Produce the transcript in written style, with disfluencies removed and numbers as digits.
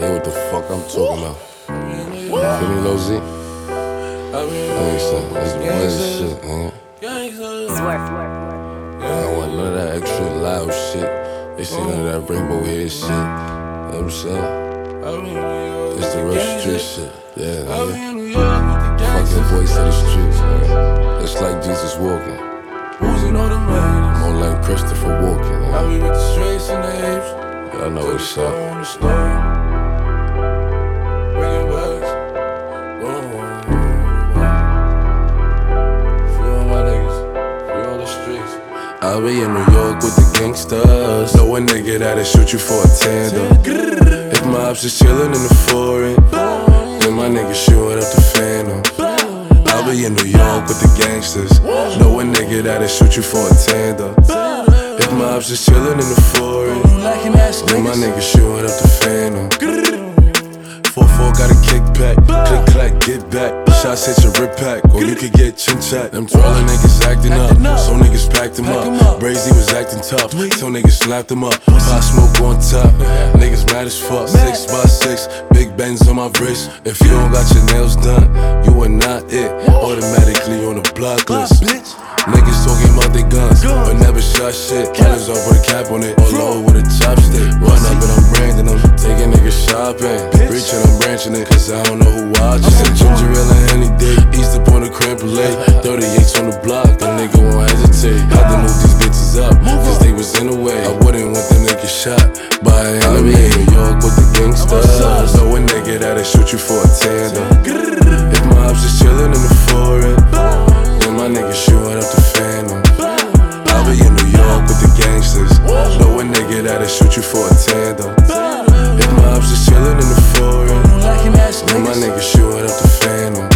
hear what the fuck I'm talking about. Feel me, Lil Z? That's the one shit, man. I don't want none of that extra loud shit. They see none of that rainbow hair shit. You know what I'm saying? It's the real street shit. Yeah, nigga. Fucking voice of the streets, nigga. It's like Jesus walking. More like Christopher Walken. I be with the straights and the apes. I know what's up. Bringing bags. Free all my niggas. Free all the streets. I'll be in New York with the gangsters. Know a nigga that'll shoot you for a tandem. If my ops is chillin' in the foreign, then my nigga shootin' up the phantom. I'll be in New York with the gangsters. Know a nigga that'll shoot you for a tandem. If my ops is chillin' in the foreign, then my nigga shootin' up the phantom. 4-4 got a kickback, click clack, get back. Shots hit your rip pack, or you could get chin chat. Them twirling niggas acting up, so niggas packed them up. Brazy was acting tough, so niggas slapped them up. Pop smoke on top, niggas mad as fuck. 6x6, big Benz on my wrist. If you don't got your nails done, you are not it. Automatically on the block list. Niggas talking about their guns, but never shot shit. Killers off with a cap on it, or low with a chopstick. Run up and I'm branding them, taking niggas shopping. Preaching, I'm branching it, cause I don't know who watching. Ginger ale and any day, east up on the Crample Lake. 38s on the block, the nigga won't hesitate. Had to move these bitches up, cause they was in the way. I wouldn't want them niggas shot by an enemy. In New York with the gangsters. Know a nigga that'll shoot you for a tandem. If my ops is chillin' in the foreign, then my nigga shootin' up the phantom. I'll be in New York with the gangsters. Know a nigga that'll shoot you for a tandem. If my ops is chillin' in the foreign, then my nigga shootin' up the phantom.